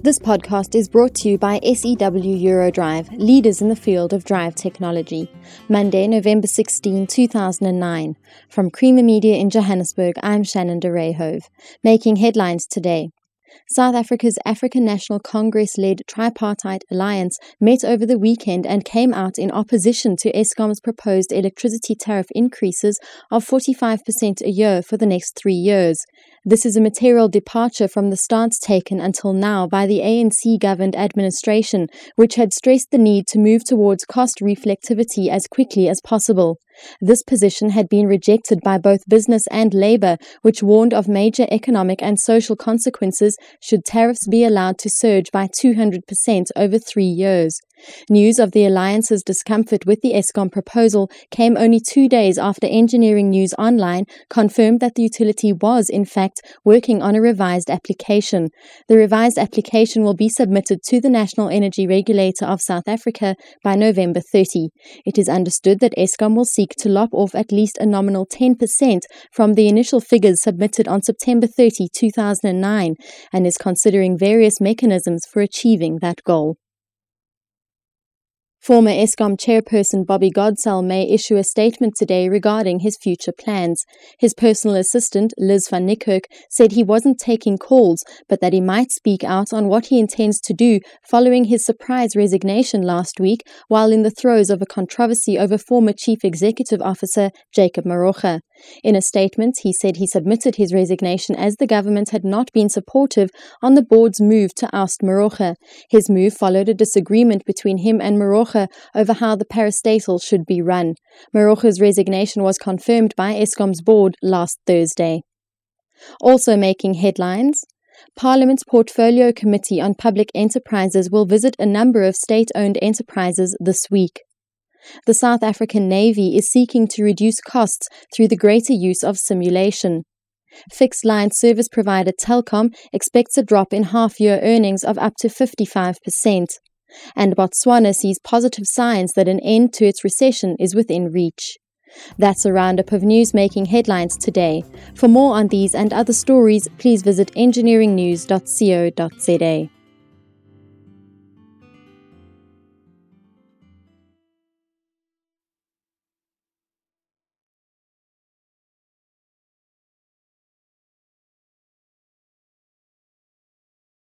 This podcast is brought to you by SEW Eurodrive, leaders in the field of drive technology. Monday, November 16, 2009. From Creamer Media in Johannesburg, I'm Shannon de Rayhove. Making headlines today. South Africa's African National Congress-led tripartite alliance met over the weekend and came out in opposition to Eskom's proposed electricity tariff increases of 45% a year for the next 3 years. This is a material departure from the stance taken until now by the ANC-governed administration, which had stressed the need to move towards cost reflectivity as quickly as possible. This position had been rejected by both business and labor, which warned of major economic and social consequences should tariffs be allowed to surge by 200% over 3 years. News of the alliance's discomfort with the Eskom proposal came only 2 days after Engineering News Online confirmed that the utility was, in fact, working on a revised application. The revised application will be submitted to the National Energy Regulator of South Africa by November 30. It is understood that Eskom will seek to lop off at least a nominal 10% from the initial figures submitted on September 30, 2009, and is considering various mechanisms for achieving that goal. Former Eskom chairperson Bobby Godsell may issue a statement today regarding his future plans. His personal assistant, Liz van Niekerk, said he wasn't taking calls, but that he might speak out on what he intends to do following his surprise resignation last week while in the throes of a controversy over former Chief Executive Officer Jacob Moroka. In a statement, he said he submitted his resignation as the government had not been supportive on the board's move to oust Moroka. His move followed a disagreement between him and Moroka over how the parastatal should be run. Moroka's resignation was confirmed by Eskom's board last Thursday. Also making headlines, Parliament's Portfolio Committee on Public Enterprises will visit a number of state-owned enterprises this week. The South African Navy is seeking to reduce costs through the greater use of simulation. Fixed-line service provider Telkom expects a drop in half-year earnings of up to 55%. And Botswana sees positive signs that an end to its recession is within reach. That's a roundup of news making headlines today. For more on these and other stories, please visit engineeringnews.co.za.